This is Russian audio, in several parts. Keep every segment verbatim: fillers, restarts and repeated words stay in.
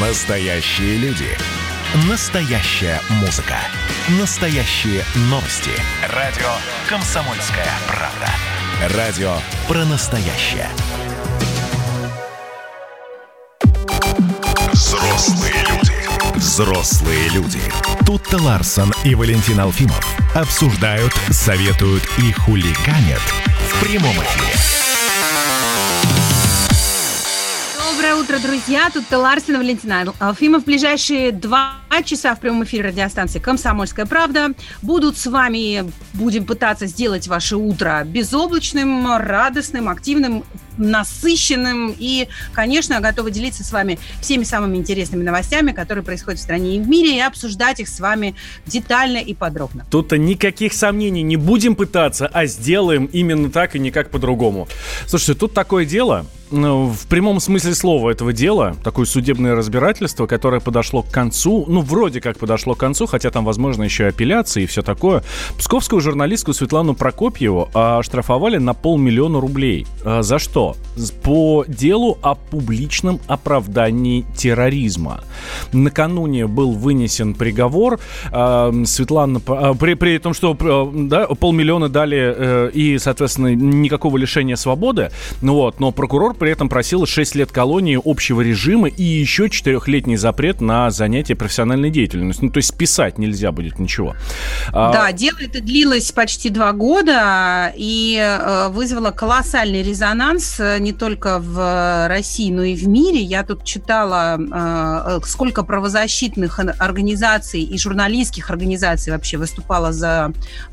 Настоящие люди. Настоящая музыка. Настоящие новости. Радио «Комсомольская правда». Радио про настоящее. Взрослые люди. Взрослые люди. Тутта Ларсон и Валентин Алфимов обсуждают, советуют и хулиганят в прямом эфире. Доброе утро, друзья. Тут Ларсон и Валентин Алфимов. В ближайшие два часа в прямом эфире радиостанции «Комсомольская правда» будут с вами, будем пытаться сделать ваше утро безоблачным, радостным, активным, насыщенным и, конечно, готовы делиться с вами всеми самыми интересными новостями, которые происходят в стране и в мире, и обсуждать их с вами детально и подробно. Тут-то никаких сомнений, не будем пытаться, а сделаем именно так и никак по-другому. Слушайте, тут такое дело, в прямом смысле слова этого дела, такое судебное разбирательство, которое подошло к концу, ну, вроде как подошло к концу, хотя там, возможно, еще апелляции и все такое. Псковскую журналистку Светлану Прокопьеву оштрафовали на полмиллиона рублей. За что? По делу о публичном оправдании терроризма. Накануне был вынесен приговор. Светлана, при, при том, что да, полмиллиона дали и, соответственно, никакого лишения свободы, вот, но прокурор при этом просил шесть лет колонии общего режима и еще четырехлетний запрет на занятие профессиональной деятельностью. Ну, то есть писать нельзя будет ничего. Да, дело это длилось почти два года и вызвало колоссальный резонанс не только в России, но и в мире. Я тут читала, сколько правозащитных организаций и журналистских организаций вообще выступало за,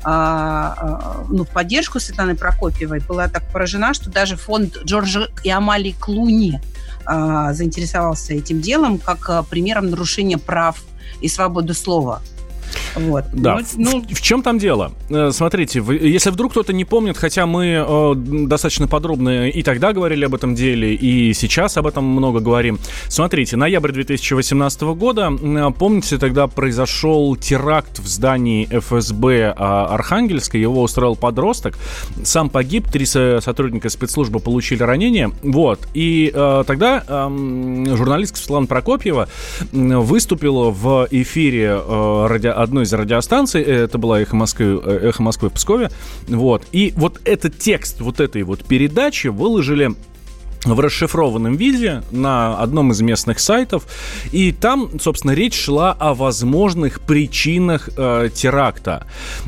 ну, в поддержку Светланы Прокопьевой. Была так поражена, что даже фонд Джорджа и Амалии Клуни заинтересовался этим делом как примером нарушения прав и свободы слова. Вот. Да. Ну, в, в чем там дело? Смотрите, вы, если вдруг кто-то не помнит, хотя мы э, достаточно подробно и тогда говорили об этом деле, и сейчас об этом много говорим. Смотрите, ноябрь две тысячи восемнадцатого года, помните, тогда произошел теракт в здании эф эс бэ Архангельска, его устроил подросток, сам погиб, три сотрудника спецслужбы получили ранения, вот, и э, тогда э, журналистка Светлана Прокопьева выступила в эфире э, радио одной из радиостанций, это была «Эхо Москвы», «Эхо Москвы» в Пскове, вот, и вот этот текст вот этой вот передачи выложили в расшифрованном виде на одном из местных сайтов, и там, собственно, речь шла о возможных причинах э, теракта.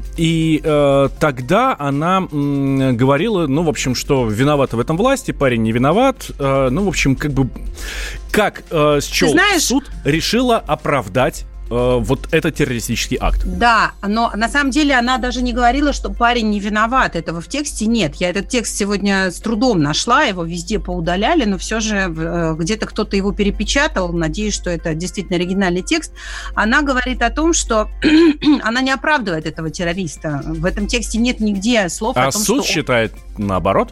И э, тогда она э, говорила, ну, в общем, что виновата в этом власти, парень не виноват, э, ну, в общем, как бы, как э, счел знаешь... суд, решила оправдать вот этот террористический акт. Да, но на самом деле она даже не говорила, что парень не виноват. Этого в тексте нет. Я этот текст сегодня с трудом нашла, его везде поудаляли, но все же где-то кто-то его перепечатал. Надеюсь, что это действительно оригинальный текст. Она говорит о том, что она не оправдывает этого террориста. В этом тексте нет нигде слов а о том, что... А суд что... считает наоборот?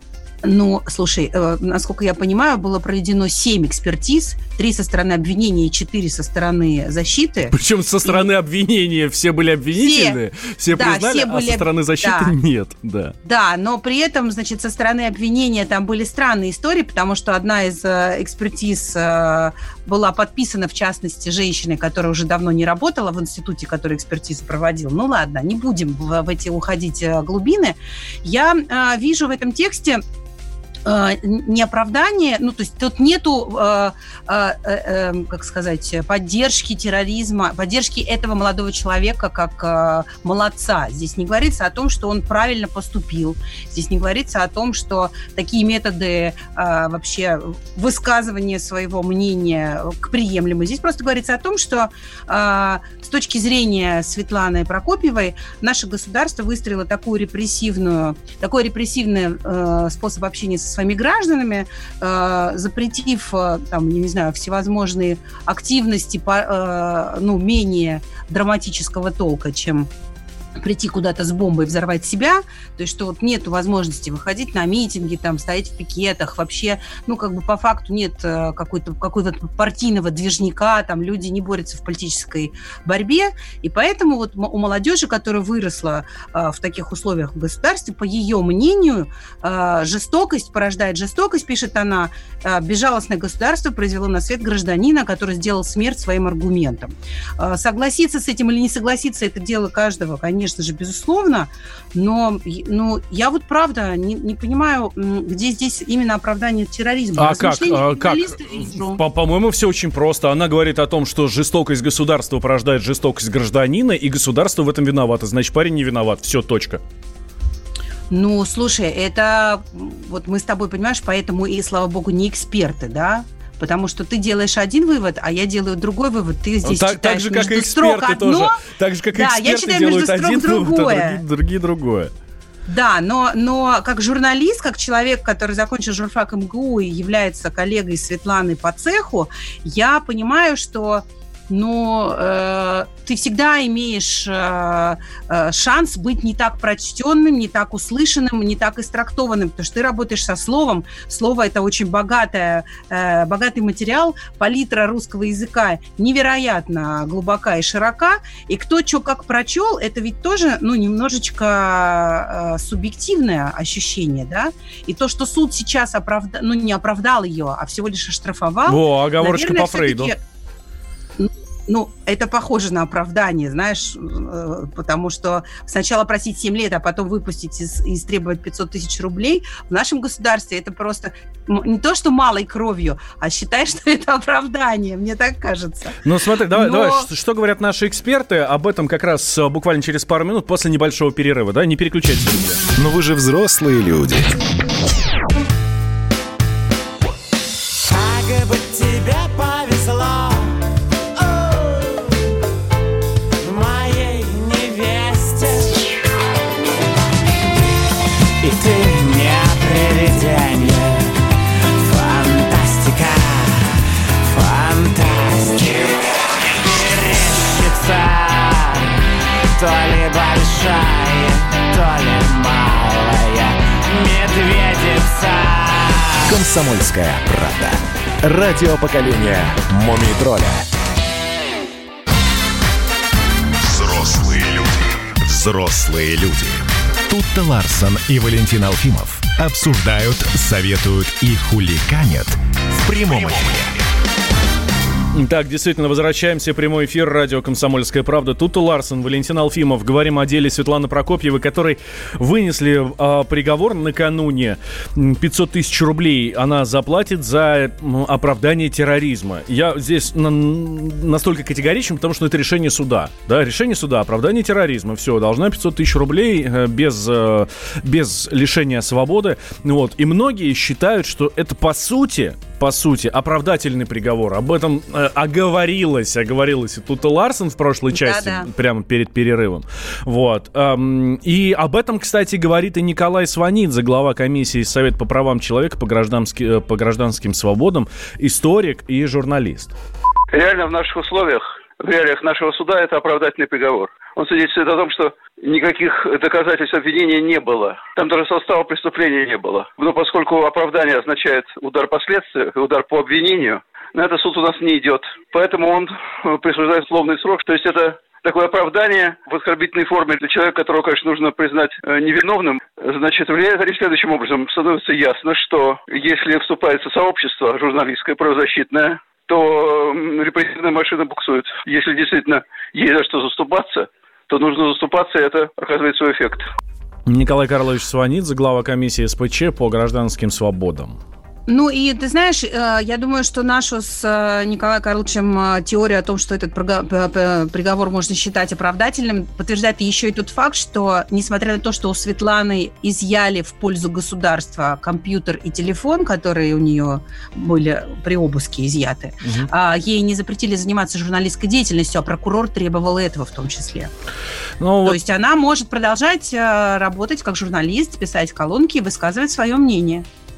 Ну, слушай, э, насколько я понимаю, было проведено семь экспертиз, три со стороны обвинения и четыре со стороны защиты. Причем со стороны и... обвинения все были обвинительные, все, все да, признали, все были... а со стороны защиты да. нет. Да. да, но при этом, значит, со стороны обвинения там были странные истории, потому что одна из э, экспертиз э, была подписана, в частности, женщиной, которая уже давно не работала в институте, который экспертизу проводил. Ну ладно, не будем в, в эти уходить э, глубины. Я э, вижу в этом тексте не оправдание, ну, то есть тут нету, э, э, э, как сказать, поддержки терроризма, поддержки этого молодого человека как э, молодца. Здесь не говорится о том, что он правильно поступил. Здесь не говорится о том, что такие методы э, вообще высказывания своего мнения приемлемы. Здесь просто говорится о том, что э, с точки зрения Светланы Прокопьевой наше государство выстроило такую репрессивную, такой репрессивный э, способ общения со своими гражданами, э, запретив, э, там, я не знаю, всевозможные активности, по, э, ну, менее драматического толка, чем прийти куда-то с бомбой, взорвать себя, то есть что вот нет возможности выходить на митинги, там, стоять в пикетах, вообще, ну, как бы по факту нет какой-то, какого-то партийного движника, там люди не борются в политической борьбе, и поэтому вот у молодежи, которая выросла э, в таких условиях в государстве, по ее мнению, э, жестокость порождает жестокость, пишет она, э, безжалостное государство произвело на свет гражданина, который сделал смерть своим аргументом. Э, согласиться с этим или не согласиться, это дело каждого, конечно, Конечно же, безусловно, но ну, я вот правда не, не понимаю, где здесь именно оправдание терроризма. А как? А, как? По- по-моему, все очень просто. Она говорит о том, что жестокость государства порождает жестокость гражданина, и государство в этом виновато. Значит, парень не виноват. Все, точка. Ну, слушай, это вот мы с тобой, понимаешь, поэтому и, слава богу, не эксперты, да? Потому что ты делаешь один вывод, а я делаю другой вывод. Ты здесь так, читаешь так же, как между и эксперты строк тоже. одно, Так же, как и да, эксперты я читаю делают между строк один другое. вывод, а другие, другие другое. Да, но, но как журналист, как человек, который закончил журфак эм гэ у и является коллегой Светланы по цеху, я понимаю, что но э, ты всегда имеешь э, э, шанс быть не так прочтенным, не так услышанным, не так истрактованным, потому что ты работаешь со словом. Слово – это очень богатое, э, богатый материал, палитра русского языка невероятно глубока и широка, и кто что как прочел, это ведь тоже, ну, немножечко э, субъективное ощущение, да, и то, что суд сейчас оправда... ну, не оправдал ее, а всего лишь оштрафовал. О, оговорочка наверное, по Фрейду. Ну, это похоже на оправдание, знаешь, потому что сначала просить семь лет, а потом выпустить и истребовать пятьсот тысяч рублей. В нашем государстве это просто не то, что малой кровью, а считай, что это оправдание, мне так кажется. Ну, смотри, давай, Но... давай, что, что говорят наши эксперты, об этом как раз буквально через пару минут после небольшого перерыва, да? Не переключайтесь, друзья. Но вы же взрослые люди. Как бы тебе повезло и ты не привидение. Фантастика, фантастика. Мерещится то ли большая, то ли малая медведица. «Комсомольская правда». Радио поколения Мумий-тролля. Взрослые люди. Взрослые люди. Тутта Ларсон и Валентин Алфимов обсуждают, советуют и хулиганят в прямом эфире. Так, действительно, возвращаемся в прямой эфир радио «Комсомольская правда». Тутта Ларсон, Валентин Алфимов. Говорим о деле Светланы Прокопьевой, которой вынесли э, приговор накануне. пятьсот тысяч рублей она заплатит за ну, оправдание терроризма. Я здесь на, настолько категоричен, потому что это решение суда. Да, решение суда, оправдание терроризма. Все, должна пятьсот тысяч рублей э, без, э, без лишения свободы. Вот. И многие считают, что это по сути... по сути, оправдательный приговор. Об этом э, оговорилась, оговорилась и Тутта Ларсон в прошлой части, да, да. прямо перед перерывом. Вот. Эм, и об этом, кстати, говорит и Николай Сванидзе, глава комиссии Совета по правам человека по, граждански, по гражданским свободам, историк и журналист. Реально в наших условиях, в реалиях нашего суда это оправдательный приговор. Он свидетельствует о том, что никаких доказательств обвинения не было. Там даже состава преступления не было. Но поскольку оправдание означает удар по следствию, удар по обвинению, на это суд у нас не идет. Поэтому он присуждает условный срок. То есть это такое оправдание в оскорбительной форме для человека, которого, конечно, нужно признать невиновным. Значит, влияет они следующим образом. Становится ясно, что если вступается сообщество журналистское, правозащитное, то репрессивная машина буксует. Если действительно есть за что заступаться, то нужно заступаться, и это оказывает свой эффект. Николай Карлович Сванидзе, глава комиссии эс пэ че по гражданским свободам. Ну и ты знаешь, я думаю, что нашу с Николаем Карловичем теорию о том, что этот приговор можно считать оправдательным, подтверждает еще и тот факт, что, несмотря на то, что у Светланы изъяли в пользу государства компьютер и телефон, которые у нее были при обыске изъяты, угу. ей не запретили заниматься журналистской деятельностью, а прокурор требовал этого в том числе. Ну, то вот... есть она может продолжать работать как журналист, писать колонки и высказывать свое мнение.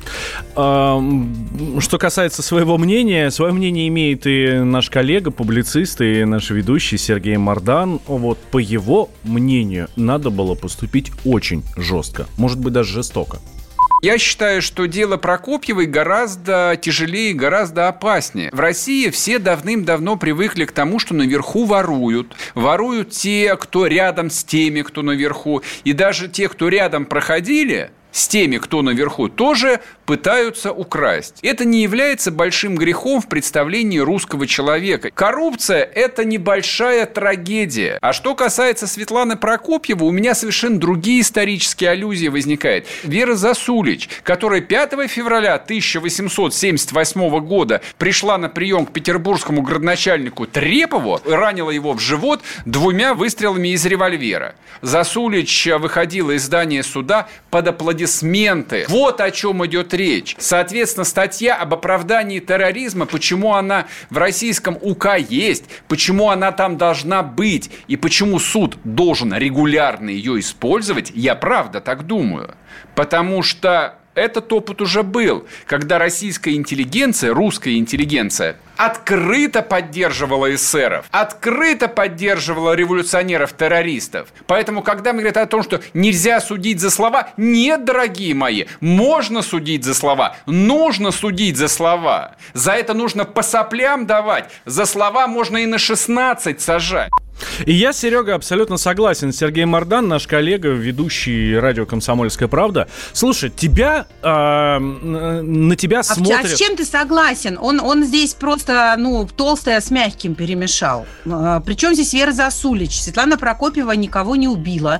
Что касается своего мнения, свое мнение имеет и наш коллега, публицист, и наш ведущий Сергей Мардан. Вот по его мнению, надо было поступить очень жестко, может быть, даже жестоко. Я считаю, что дело Прокопьевой гораздо тяжелее, гораздо опаснее. В России все давным-давно привыкли к тому, что наверху воруют. Воруют те, кто рядом с теми, кто наверху. И даже те, кто рядом проходили с теми, кто наверху, тоже пытаются украсть. Это не является большим грехом в представлении русского человека. Коррупция – это небольшая трагедия. А что касается Светланы Прокопьевой, у меня совершенно другие исторические аллюзии возникают. Вера Засулич, которая пятого февраля тысяча восемьсот семьдесят восьмого года пришла на прием к петербургскому градоначальнику Трепову и ранила его в живот двумя выстрелами из револьвера. Засулич выходила из здания суда под аплодисменты. Вот о чем идет речь. Соответственно, статья об оправдании терроризма, почему она в российском УК есть, почему она там должна быть и почему суд должен регулярно ее использовать, я правда так думаю. Потому что этот опыт уже был, когда российская интеллигенция, русская интеллигенция открыто поддерживала эсеров, открыто поддерживала революционеров-террористов. Поэтому, когда мы говорим о том, что нельзя судить за слова, нет, дорогие мои, можно судить за слова, нужно судить за слова. За это нужно по соплям давать, за слова можно и на шестнадцать сажать. И я, Серега, абсолютно согласен. Сергей Мардан, наш коллега, ведущий радио «Комсомольская правда». Слушай, тебя, э, на тебя а смотрят... А с чем ты согласен? Он, он здесь просто, ну, толстое с мягким перемешал. Причем здесь Вера Засулич? Светлана Прокопьева никого не убила.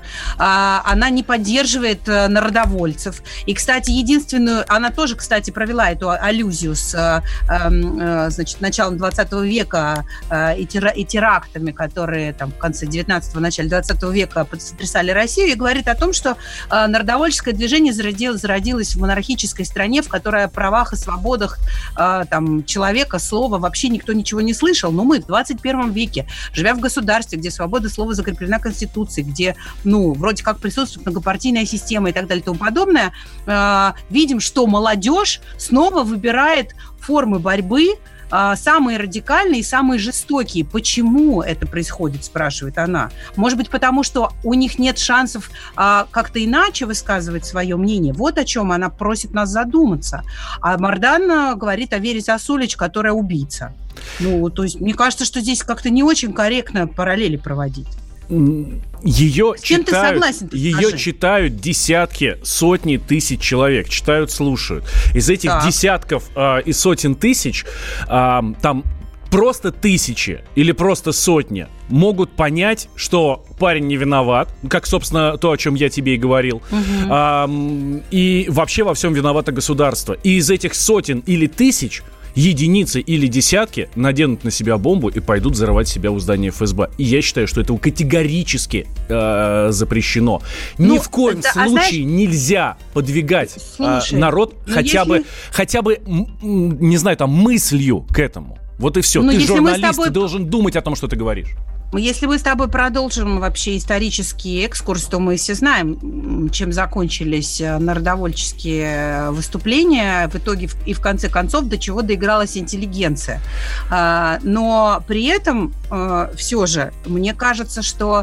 Она не поддерживает народовольцев. И, кстати, единственную... Она тоже, кстати, провела эту аллюзию с, значит, началом двадцатого века и терактами, которые там, в конце девятнадцатого, начале двадцатого века потрясали Россию, и говорит о том, что э, народовольческое движение зародилось, зародилось в монархической стране, в которой о правах и свободах э, там, человека, слова вообще никто ничего не слышал. Но мы в двадцать первом веке, живя в государстве, где свобода слова закреплена Конституцией, где, ну, вроде как присутствует многопартийная система и так далее и тому подобное, э, видим, что молодежь снова выбирает формы борьбы, самые радикальные и самые жестокие. Почему это происходит, спрашивает она. Может быть, потому что у них нет шансов а, как-то иначе высказывать свое мнение. Вот о чем она просит нас задуматься. А Мардан говорит о Вере Засулич, которая убийца. Ну, то есть, мне кажется, что здесь как-то не очень корректно параллели проводить. Ее, С чем читают, ты согласен, ты ее скажи? читают десятки, сотни тысяч человек. Читают, слушают. Из этих так. десятков э, и сотен тысяч э, там просто тысячи или просто сотни могут понять, что парень не виноват, как, собственно, то, о чем я тебе и говорил. Угу. А, и вообще во всем виновато государство. И из этих сотен или тысяч единицы или десятки наденут на себя бомбу и пойдут взорвать себя у здания эф эс бэ. И я считаю, что это категорически э, запрещено. Ну, Ни в коем это, случае а знаешь, нельзя подвигать слушай, э, народ хотя если... бы, хотя бы, не знаю, там, мыслью к этому. Вот и все. Но ты журналист, тобой... ты должен думать о том, что ты говоришь. Если мы с тобой продолжим вообще исторический экскурс, то мы все знаем, чем закончились народовольческие выступления. В итоге и в конце концов до чего доигралась интеллигенция. Но при этом все же мне кажется, что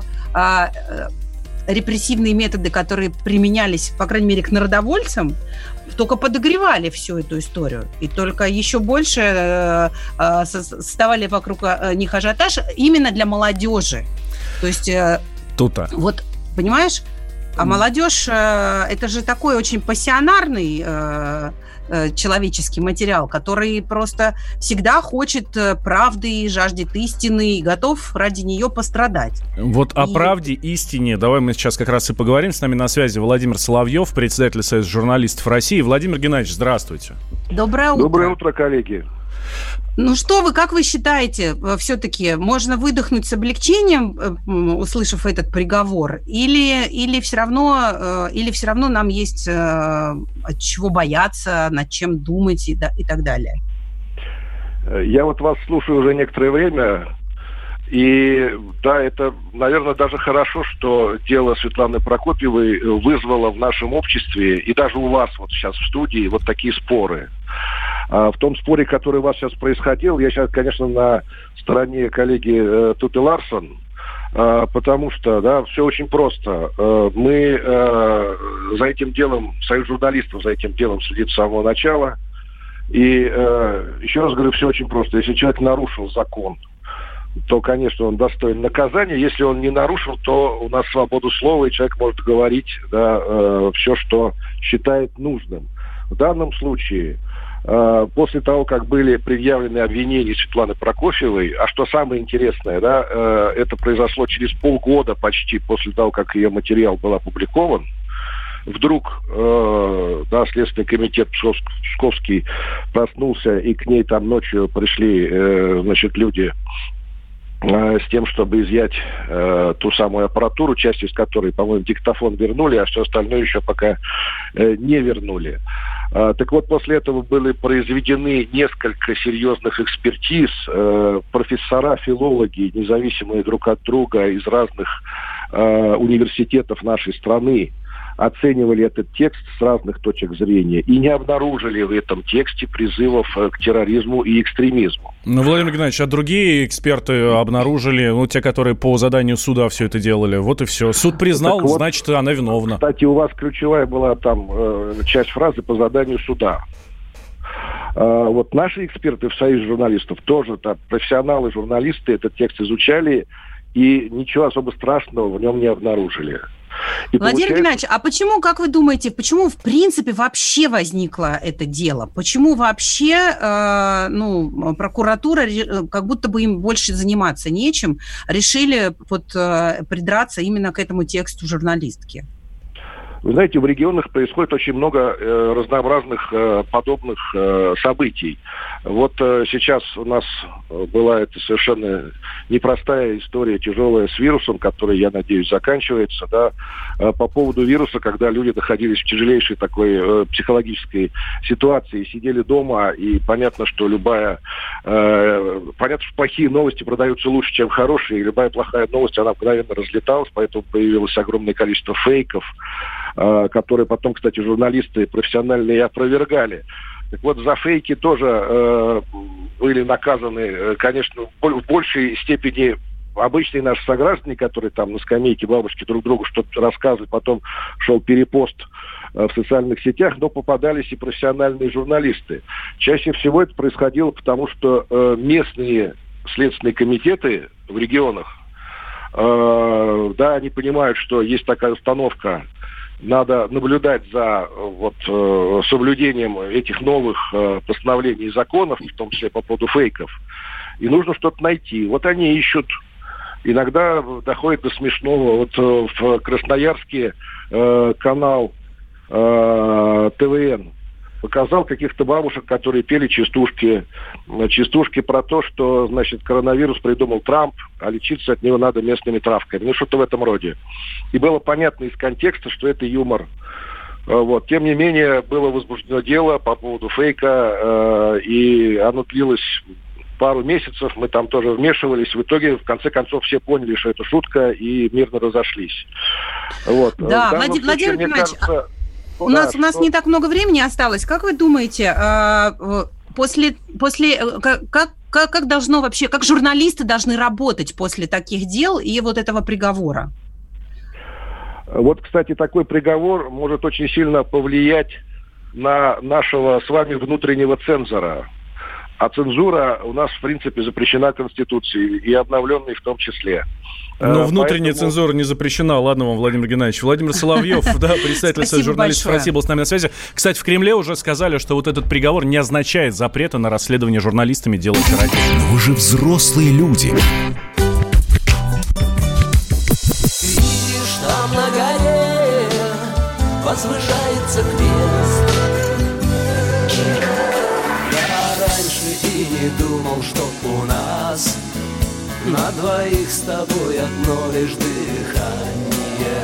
репрессивные методы, которые применялись, по крайней мере, к народовольцам, только подогревали всю эту историю. И только еще больше э, э, создавали вокруг них ажиотаж именно для молодежи. То есть... Э, Тут-то. Вот, понимаешь? А молодежь, э, это же такой очень пассионарный э, э, человеческий материал, который просто всегда хочет правды, жаждет истины и готов ради нее пострадать. Вот и... о правде, истине давай мы сейчас как раз и поговорим. С нами на связи Владимир Соловьев, председатель Союза журналистов России. Владимир Геннадьевич, здравствуйте. Доброе утро. Доброе утро, коллеги. Ну что вы, как вы считаете, все-таки можно выдохнуть с облегчением, услышав этот приговор, или, или, все равно, или все равно нам есть от чего бояться, над чем думать и, да, и так далее? Я вот вас слушаю уже некоторое время, И да, это, наверное, даже хорошо, что дело Светланы Прокопьевой вызвало в нашем обществе и даже у вас вот сейчас в студии вот такие споры. А в том споре, который у вас сейчас происходил, я сейчас, конечно, на стороне коллеги э, Туты Ларсон, э, потому что, да, все очень просто. Э, мы э, за этим делом, союз журналистов за этим делом следит с самого начала. И э, еще раз говорю, все очень просто. Если человек нарушил закон, то, конечно, он достоин наказания. Если он не нарушил, то у нас свобода слова, и человек может говорить, да, э, все, что считает нужным. В данном случае, э, после того, как были предъявлены обвинения Светланы Прокофьевой, а что самое интересное, да, э, это произошло через полгода почти после того, как ее материал был опубликован, вдруг э, да, Следственный комитет Псковский проснулся, и к ней там ночью пришли э, значит, люди э, с тем, чтобы изъять э, ту самую аппаратуру, часть из которой, по-моему, диктофон вернули, а все остальное еще пока э, не вернули. Э, так вот, после этого были произведены несколько серьезных экспертиз. Э, профессора, филологи, независимые друг от друга из разных э, университетов нашей страны, оценивали этот текст с разных точек зрения и не обнаружили в этом тексте призывов к терроризму и экстремизму. Ну, Владимир Геннадьевич, а другие эксперты обнаружили, ну, те, которые по заданию суда все это делали, вот и все. Суд признал, вот, значит, она виновна. Кстати, у вас ключевая была там э, часть фразы «по заданию суда». Э, вот наши эксперты в Союзе журналистов тоже, там, профессионалы, журналисты этот текст изучали и ничего особо страшного в нем не обнаружили. И Владимир получается... Геннадьевич, а почему, как вы думаете, почему в принципе вообще возникло это дело? Почему вообще э, ну, прокуратура, как будто бы им больше заниматься нечем, решили вот, э, придраться именно к этому тексту журналистки? Вы знаете, в регионах происходит очень много э, разнообразных э, подобных э, событий. Вот э, сейчас у нас была эта совершенно непростая история, тяжелая, с вирусом, который, я надеюсь, заканчивается. Да, э, по поводу вируса, когда люди находились в тяжелейшей такой э, психологической ситуации, сидели дома, и понятно, что любая... Э, понятно, что плохие новости продаются лучше, чем хорошие, и любая плохая новость, она мгновенно разлеталась, поэтому появилось огромное количество фейков, которые потом, кстати, журналисты профессиональные опровергали. Так вот, за фейки тоже э, были наказаны, конечно, в большей степени обычные наши сограждане, которые там на скамейке бабушки друг другу что-то рассказывают, потом шел перепост э, в социальных сетях, но попадались и профессиональные журналисты. Чаще всего это происходило потому, что э, местные следственные комитеты в регионах, э, да, они понимают, что есть такая установка, надо наблюдать за вот, э, соблюдением этих новых э, постановлений и законов, в том числе по поводу фейков. И нужно что-то найти. Вот они ищут. Иногда доходит до смешного. Вот э, в Красноярске э, канал э, ТВН показал каких-то бабушек, которые пели частушки. Частушки про то, что, значит, коронавирус придумал Трамп, а лечиться от него надо местными травками. Ну, что-то в этом роде. И было понятно из контекста, что это юмор. Вот. Тем не менее, было возбуждено дело по поводу фейка, э, и оно длилось пару месяцев, мы там тоже вмешивались. В итоге, в конце концов, все поняли, что это шутка, и мирно разошлись. Вот. Да, Владимир, случае, Владимир Геннадьевич, кажется, у, да, нас, что... у нас не так много времени осталось. Как вы думаете, после, после как, как, как должно вообще, как журналисты должны работать после таких дел и вот этого приговора? Вот, кстати, такой приговор может очень сильно повлиять на нашего с вами внутреннего цензора. А цензура у нас, в принципе, запрещена Конституцией, и обновленной в том числе. Но внутренняя Поэтому... цензура не запрещена. Ладно вам, Владимир Геннадьевич. Владимир Соловьев, да, представитель Союза журналистов России, был с нами на связи. Кстати, в Кремле уже сказали, что вот этот приговор не означает запрета на расследование журналистами дела терроризма. Но вы же взрослые люди. Видишь, там на горе возвышается крест. И не думал, что у нас на двоих с тобой одно лишь дыхание.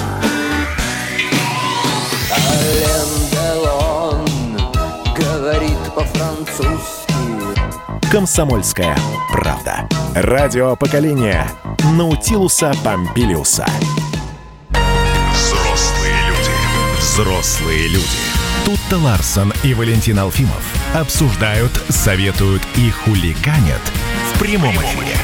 Ален Делон говорит по-французски. Комсомольская правда. Радио поколения Наутилуса Помпилиуса. Взрослые люди. Взрослые люди. Тутта Ларсон и Валентин Алфимов обсуждают, советуют и хулиганят в прямом эфире.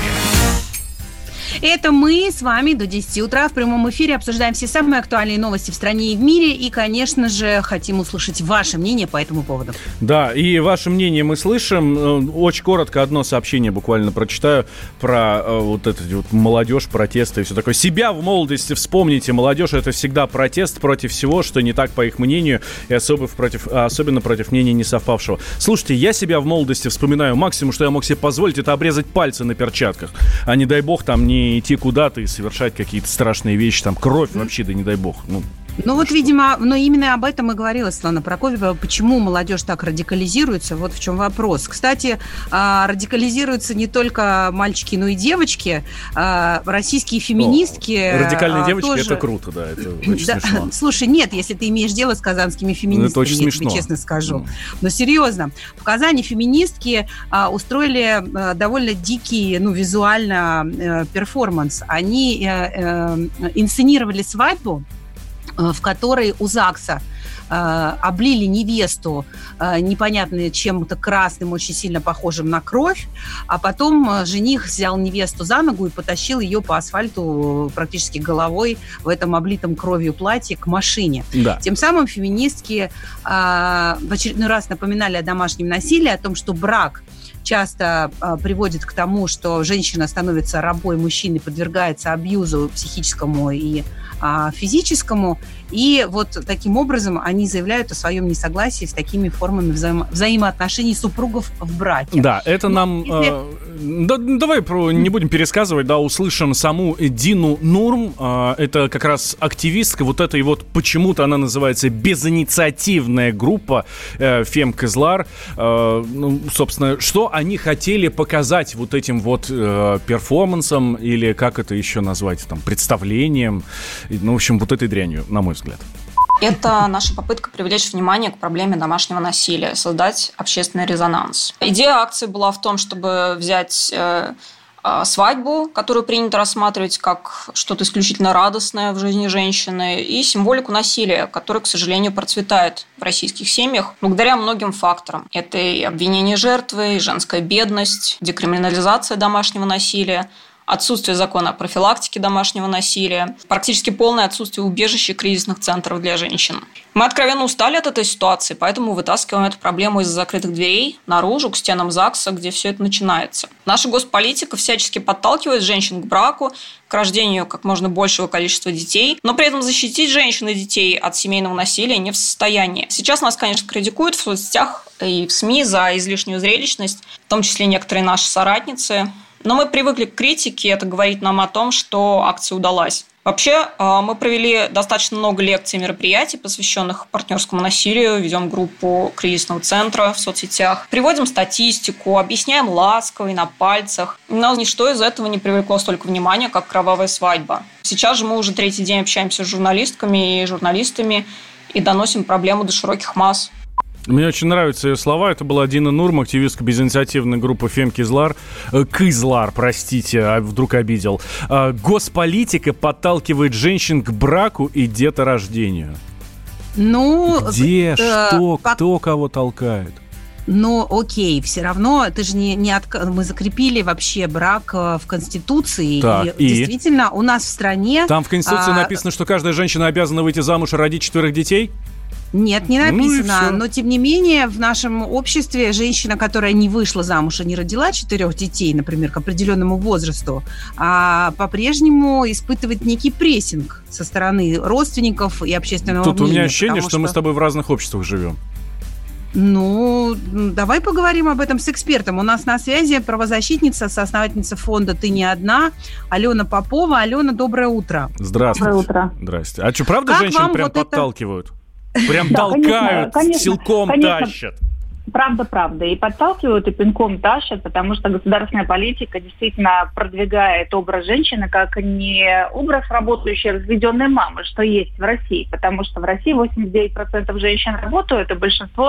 Это мы с вами до десяти утра в прямом эфире обсуждаем все самые актуальные новости в стране и в мире. И, конечно же, хотим услышать ваше мнение по этому поводу. Да, и ваше мнение мы слышим. Очень коротко одно сообщение буквально прочитаю про вот эту вот молодежь, протесты и все такое. Себя в молодости вспомните. Молодежь — это всегда протест против всего, что не так, по их мнению, и особо против, особенно против мнения не совпавшего. Слушайте, я себя в молодости вспоминаю. Максимум, что я мог себе позволить, это обрезать пальцы на перчатках. А не дай бог там не идти куда-то и совершать какие-то страшные вещи, там кровь вообще, да не дай бог. Ну, ну вот, что? видимо, но именно об этом и говорила Светлана Прокопьева, почему молодежь так радикализируется, вот в чем вопрос. Кстати, радикализируются не только мальчики, но и девочки. Российские феминистки... О, радикальные девочки тоже... это круто, да, это очень да, смешно. Слушай, нет, если ты имеешь дело с казанскими феминистками, я смешно. тебе честно скажу. Mm. Но серьезно, в Казани феминистки а, устроили а, довольно дикий, ну, визуально а, перформанс. Они а, а, инсценировали свадьбу, в которой у ЗАГСа э, облили невесту э, непонятно чем-то красным, очень сильно похожим на кровь, а потом э, жених взял невесту за ногу и потащил ее по асфальту практически головой в этом облитом кровью платье к машине. Да. Тем самым феминистки э, в очередной раз напоминали о домашнем насилии, о том, что брак часто а, приводит к тому, что женщина становится рабой мужчины, подвергается абьюзу психическому и а, физическому. И вот таким образом они заявляют о своем несогласии с такими формами взаимо- взаимоотношений супругов в браке. Да, это ну, нам... Если... Э, да, давай про, не будем пересказывать, да, услышим саму Дину Нурм. Э, это как раз активистка вот этой вот, почему-то она называется безинициативная группа э, Фем-Кызлар. Э, ну, собственно, что они хотели показать вот этим вот э, перформансом, или как это еще назвать, там, представлением, ну, в общем, вот этой дрянью, на мой взгляд. Это наша попытка привлечь внимание к проблеме домашнего насилия, создать общественный резонанс. Идея акции была в том, чтобы взять э, э, свадьбу, которую принято рассматривать как что-то исключительно радостное в жизни женщины, и символику насилия, которая, к сожалению, процветает в российских семьях благодаря многим факторам. Это и обвинение жертвы, и женская бедность, декриминализация домашнего насилия, отсутствие закона о профилактике домашнего насилия, практически полное отсутствие убежищ и кризисных центров для женщин. Мы откровенно устали от этой ситуации, поэтому вытаскиваем эту проблему из закрытых дверей наружу, к стенам ЗАГСа, где все это начинается. Наша госполитика всячески подталкивает женщин к браку, к рождению как можно большего количества детей, но при этом защитить женщин и детей от семейного насилия не в состоянии. Сейчас нас, конечно, критикуют в соцсетях и в СМИ за излишнюю зрелищность, в том числе некоторые наши соратницы. Но мы привыкли к критике, это говорит нам о том, что акция удалась. Вообще, мы провели достаточно много лекций и мероприятий, посвященных партнерскому насилию, ведем группу кризисного центра в соцсетях, приводим статистику, объясняем ласково и на пальцах. Но ничто из этого не привлекло столько внимания, как кровавая свадьба. Сейчас же мы уже третий день общаемся с журналистками и журналистами и доносим проблему до широких масс. Мне очень нравятся ее слова. Это была Дина Нурм, активистка безинициативной группы Фем-Кызлар. Э, Кызлар, простите, а вдруг обидел. Э, госполитика подталкивает женщин к браку и деторождению. Ну... Где? Э, что? По... Кто кого толкает? Ну, окей, все равно, ты же не, не от... мы закрепили вообще брак в Конституции. Так, и, и действительно, у нас в стране... Там в Конституции а... написано, что каждая женщина обязана выйти замуж и родить четверых детей? Нет, не написано, ну но тем не менее в нашем обществе женщина, которая не вышла замуж и не родила четырех детей, например, к определенному возрасту, а по-прежнему испытывает некий прессинг со стороны родственников и общественного Тут мнения. Тут у меня ощущение, что... что мы с тобой в разных обществах живем. Ну, давай поговорим об этом с экспертом. У нас на связи правозащитница, соосновательница фонда «Ты не одна», Алена Попова. Алена, доброе утро. Здравствуйте. Доброе утро. Здрасте. А что, правда, как женщин прям вот подталкивают? Это... Прям да, толкают, конечно, конечно, силком конечно. тащат? Правда, правда. И подталкивают, и пинком тащат, потому что государственная политика действительно продвигает образ женщины как не образ работающей разведенной мамы, что есть в России. Потому что в России восемьдесят девять процентов женщин работают, и большинство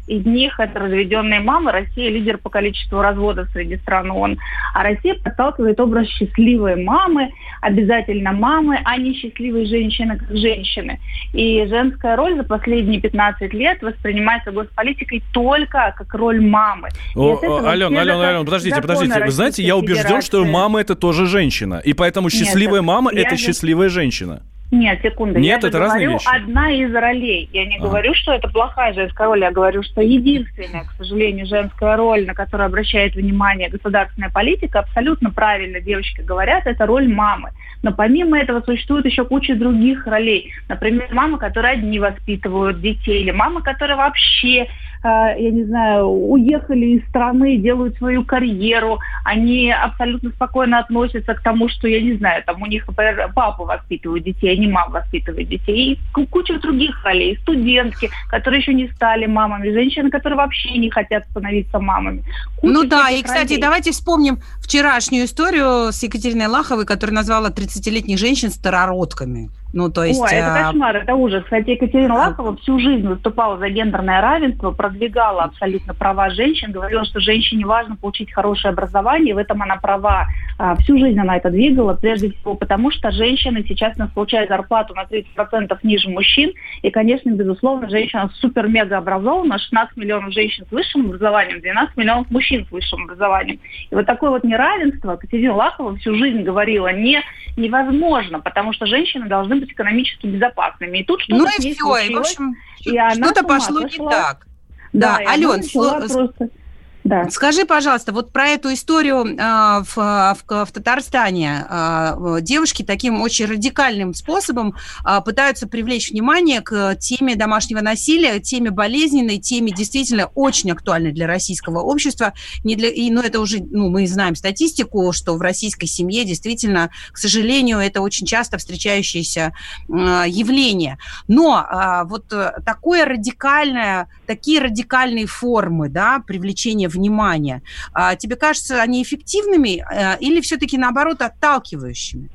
из них это разведенные мамы. Россия лидер по количеству разводов среди стран ООН. А Россия подталкивает образ счастливой мамы, обязательно мамы, а не счастливой женщины как женщины. И женская роль за последние пятнадцать лет воспринимается госполитикой только как роль мамы. О, Алена, Алена, Алена, подождите, подождите. Вы знаете, я убежден, что мама это тоже женщина. И поэтому счастливая Нет, мама это же... счастливая женщина. Нет, секунду. Нет, я это говорю, разные вещи. Одна из ролей. Я не а. говорю, что это плохая женская роль. Я говорю, что единственная, к сожалению, женская роль, на которую обращает внимание государственная политика, абсолютно правильно девочки говорят, это роль мамы. Но помимо этого существует еще куча других ролей. Например, мамы, которые одни воспитывают детей, или мамы, которые вообще, э, я не знаю, уехали из страны, делают свою карьеру. Они абсолютно спокойно относятся к тому, что, я не знаю, там у них, например, папа воспитывает детей, а не мама воспитывает детей. И куча других ролей. Студентки, которые еще не стали мамами, женщины, которые вообще не хотят становиться мамами. Куча ну да, и, кстати, ролей. Давайте вспомним вчерашнюю историю с Екатериной Лаховой, которая назвала тридцатилетних женщин старородками. Ну, то есть... Ой, это кошмар, это ужас. Кстати, Екатерина Лахова всю жизнь выступала за гендерное равенство, продвигала абсолютно права женщин, говорила, что женщине важно получить хорошее образование, и в этом она права. Всю жизнь она это двигала, прежде всего потому, что женщины сейчас у нас получают зарплату на тридцать процентов ниже мужчин, и, конечно, безусловно, женщина супер-мега образована, шестнадцать миллионов женщин с высшим образованием, двенадцать миллионов мужчин с высшим образованием. И вот такое вот неравенство Екатерина Лахова всю жизнь говорила не, невозможно, потому что женщины должны быть экономически безопасными. И тут что-то ну и все, и, в общем, и она что-то пошло не так. Да, да Ален, сло... просто... Да. Скажи, пожалуйста, вот про эту историю э, в, в, в Татарстане. Э, девушки таким очень радикальным способом э, пытаются привлечь внимание к теме домашнего насилия, теме болезненной, теме действительно очень актуальной для российского общества. Не для, и, ну, это уже, ну, мы знаем статистику, что в российской семье действительно, к сожалению, это очень часто встречающееся э, явление. Но э, вот такое радикальное, такие радикальные формы, да, привлечения внимания. А, тебе кажется, они эффективными а, или все-таки, наоборот, отталкивающими?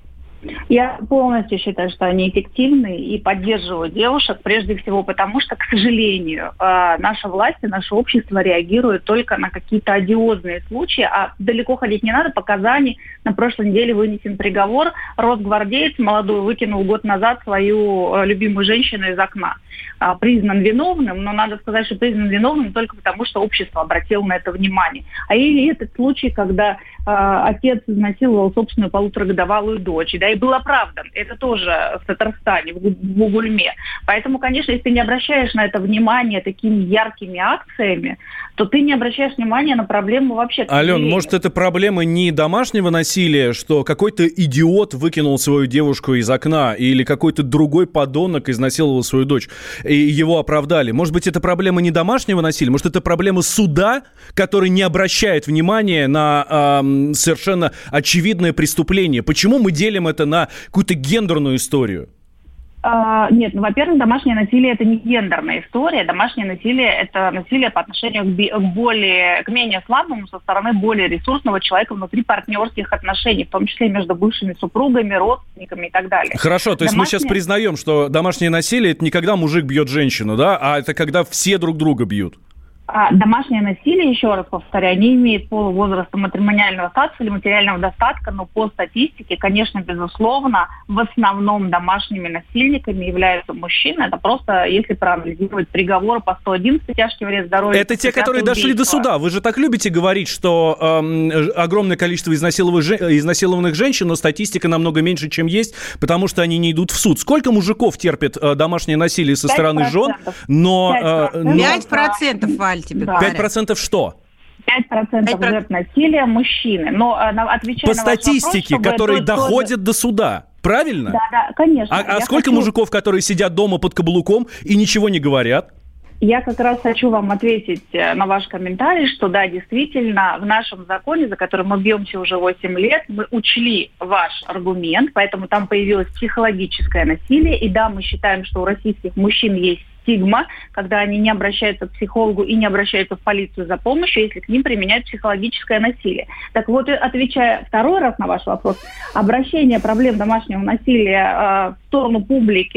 Я полностью считаю, что они эффективны и поддерживают девушек, прежде всего потому, что, к сожалению, наша власть и наше общество реагируют только на какие-то одиозные случаи, а далеко ходить не надо. По Казани на прошлой неделе вынесен приговор. Росгвардеец молодой выкинул год назад свою любимую женщину из окна. Признан виновным, но надо сказать, что признан виновным только потому, что общество обратило на это внимание. А или этот случай, когда отец изнасиловал собственную полуторагодовалую дочь, да, и был оправдан. Это тоже в Татарстане, в Бугульме. Поэтому, конечно, если ты не обращаешь на это внимание такими яркими акциями, то ты не обращаешь внимания на проблему вообще. Ален, может, это проблема не домашнего насилия, что какой-то идиот выкинул свою девушку из окна, или какой-то другой подонок изнасиловал свою дочь, и его оправдали. Может быть, это проблема не домашнего насилия, может, это проблема суда, который не обращает внимания на э, совершенно очевидное преступление. Почему мы делим это на какую-то гендерную историю? Uh, нет, ну, во-первых, домашнее насилие – это не гендерная история. Домашнее насилие – это насилие по отношению к, би- к более, к менее слабому со стороны более ресурсного человека внутри партнерских отношений, в том числе между бывшими супругами, родственниками и так далее. Хорошо, то есть домашнее... мы сейчас признаем, что домашнее насилие – это не когда мужик бьет женщину, да, а это когда все друг друга бьют. А домашнее насилие, еще раз повторяю, не имеет пола, возраста, матримониального статуса или материального достатка, но по статистике, конечно, безусловно, в основном домашними насильниками являются мужчины. Это просто, если проанализировать приговоры по сто одиннадцать, тяжкий вред здоровью. Это те, которые убийства. Дошли до суда. Вы же так любите говорить, что эм, огромное количество изнасилованных, изнасилованных женщин, но статистика намного меньше, чем есть, потому что они не идут в суд. Сколько мужиков терпит э, домашнее насилие со стороны жен? Но, э, но... пять процентов, Валь. Тебе да. пять процентов что? пять процентов жертв насилия мужчины. Но отвечая по на статистике, вопрос, которые доходят тоже... до суда. Правильно? Да, да, конечно. А, а сколько хочу... мужиков, которые сидят дома под каблуком и ничего не говорят? Я как раз хочу вам ответить на ваш комментарий, что да, действительно, в нашем законе, за который мы бьемся уже восемь лет, мы учли ваш аргумент, поэтому там появилось психологическое насилие. И да, мы считаем, что у российских мужчин есть стигма, когда они не обращаются к психологу и не обращаются в полицию за помощью, если к ним применяют психологическое насилие. Так вот, отвечая второй раз на ваш вопрос, обращение проблем домашнего насилия э, в сторону публики, что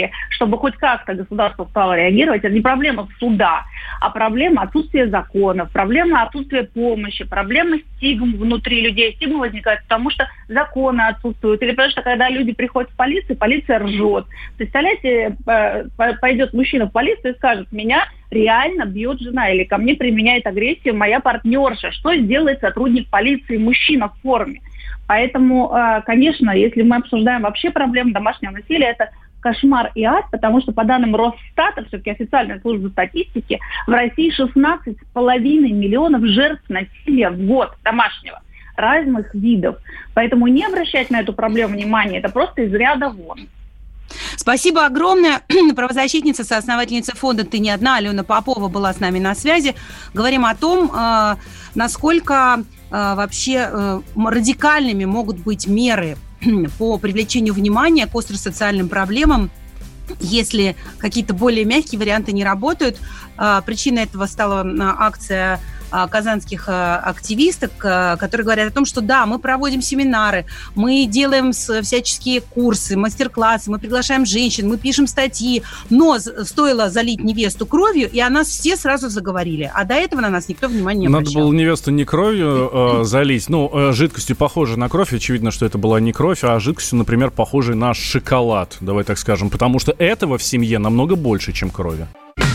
чтобы хоть как-то государство стало реагировать, это не проблема суда, а проблема отсутствия законов, проблема отсутствия помощи, проблема стигм внутри людей. Стигма возникает потому, что законы отсутствуют, или потому что когда люди приходят в полицию, полиция ржет. Представляете, пойдет мужчина в полицию и скажет: меня реально бьет жена, или ко мне применяет агрессию моя партнерша. Что сделает сотрудник полиции, мужчина в форме? Поэтому, конечно, если мы обсуждаем вообще проблему домашнего насилия, это кошмар и ад, потому что по данным Росстата, все-таки официальной службы статистики, в России шестнадцать с половиной миллионов жертв насилия в год домашнего, разных видов. Поэтому не обращать на эту проблему внимания, это просто из ряда вон. Спасибо огромное. Правозащитница, соосновательница фонда «Ты не одна» Алена Попова была с нами на связи. Говорим о том, насколько вообще радикальными могут быть меры по привлечению внимания к остросоциальным проблемам, если какие-то более мягкие варианты не работают. Причиной этого стала акция казанских активисток, которые говорят о том, что да, мы проводим семинары, мы делаем всяческие курсы, мастер-классы, мы приглашаем женщин, мы пишем статьи, но стоило залить невесту кровью, и о нас все сразу заговорили. А до этого на нас никто внимания не обращал. Надо было невесту не кровью э, залить, ну, э, жидкостью, похожей на кровь. Очевидно, что это была не кровь, а жидкостью, например, похожей на шоколад, давай так скажем, потому что этого в семье намного больше, чем крови.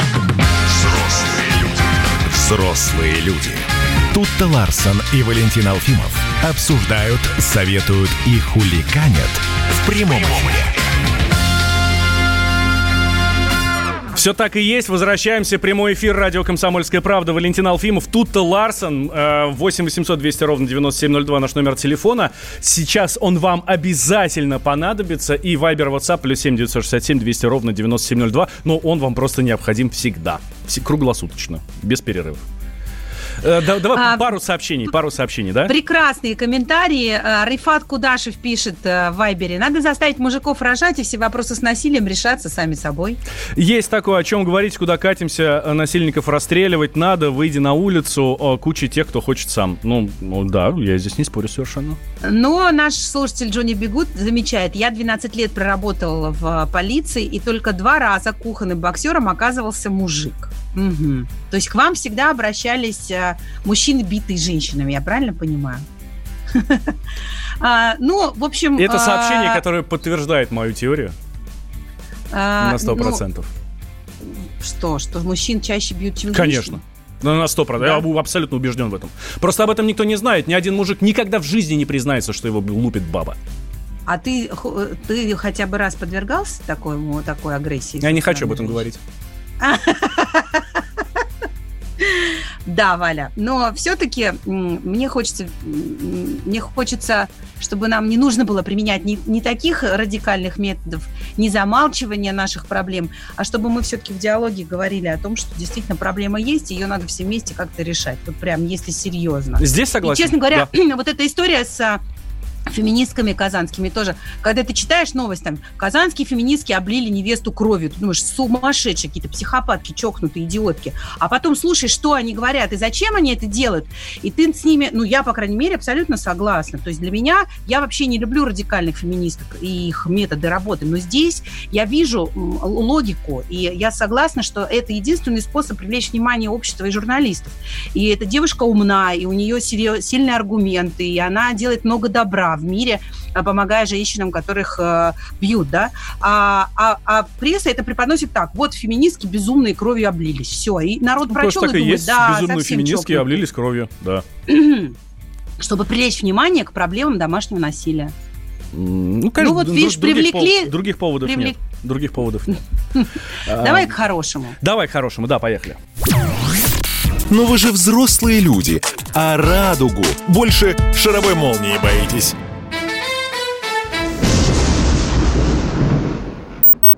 Взрослые люди. Тут-то Ларсон и Валентин Алфимов обсуждают, советуют и хулиганят в прямом эфире. Все так и есть. Возвращаемся. Прямой эфир. Радио «Комсомольская правда». Валентин Алфимов. Тут-то Ларсон. восемь восемьсот двести ровно девяносто семь ноль два наш номер телефона. Сейчас он вам обязательно понадобится. И Вайбер, WhatsApp плюс семь девятьсот шестьдесят семь двести ровно девяносто семь ноль два. Но он вам просто необходим всегда. Круглосуточно. Без перерывов. Да, давай а, пару сообщений, пару сообщений, да? Прекрасные комментарии. Рифат Кудашев пишет в Вайбере: надо заставить мужиков рожать, и все вопросы с насилием решатся сами собой. Есть такое, о чем говорить, куда катимся, насильников расстреливать надо, выйди на улицу, куча тех, кто хочет сам. Ну, да, я здесь не спорю совершенно. Но наш слушатель Джонни Бегут замечает: я двенадцать лет проработал в полиции, и только два раза кухонным боксером оказывался мужик. Угу. То есть к вам всегда обращались а, мужчины, битые женщинами, я правильно понимаю? а, ну, в общем... Это сообщение, а... которое подтверждает мою теорию а, на сто процентов. Ну, что, что мужчин чаще бьют, чем женщин? Конечно. На сто процентов. Да? Я абсолютно убежден в этом. Просто об этом никто не знает. Ни один мужик никогда в жизни не признается, что его лупит баба. А ты, ты хотя бы раз подвергался такой, такой агрессии? Я не хочу об этом говорить. Да, Валя, но все-таки мне хочется, мне хочется, чтобы нам не нужно было применять не, не таких радикальных методов, не замалчивания наших проблем, а чтобы мы все-таки в диалоге говорили о том, что действительно проблема есть, и ее надо все вместе как-то решать. Вот прям, если серьезно. Здесь согласен. И, честно говоря, да. Вот эта история с феминистками казанскими тоже. Когда ты читаешь новость, там, казанские феминистки облили невесту кровью, ты думаешь, сумасшедшие какие-то психопатки, чокнутые идиотки. А потом слушаешь, что они говорят и зачем они это делают. И ты с ними, ну, я, по крайней мере, абсолютно согласна. То есть для меня, я вообще не люблю радикальных феминисток и их методы работы, но здесь я вижу логику, и я согласна, что это единственный способ привлечь внимание общества и журналистов. И эта девушка умна, и у нее сильные аргументы, и она делает много добра в мире, помогая женщинам, которых э, бьют, да, а, а, а пресса это преподносит так: вот феминистки безумные кровью облились, все, и народ ну, прочел и, и думает, есть. Да, безумные феминистки чокнут. Облились кровью, да. Чтобы привлечь внимание к проблемам домашнего насилия. Ну, конечно, ну вот, видишь, других привлекли... Пов... Других поводов привлек... нет. Других поводов нет. Давай к хорошему. Давай к хорошему, да, поехали. Но вы же взрослые люди, а радугу больше шаровой молнии боитесь.